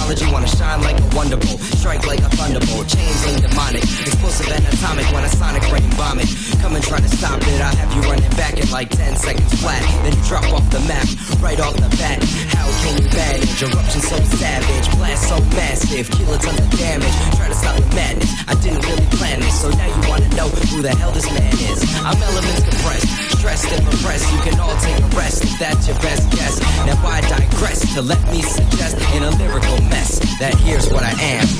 technology, wanna shine like a wonderbolt, strike like a thunderbolt, chains ain't demonic, explosive and atomic when a sonic rain bomb it. Come and try to stop it, I'll have you running back in like 10 seconds flat, then you drop off the map, right off the bat. How can you manage? Eruption so savage, blast so massive, kilotons of damage, try to stop the madness, I didn't really plan this, so now you wanna know who the hell this man is. I'm elements compressed, stressed and repressed, you can all take a rest if that's your best guess. Now I digress to let me suggest in a lyrical mess that here's what I am.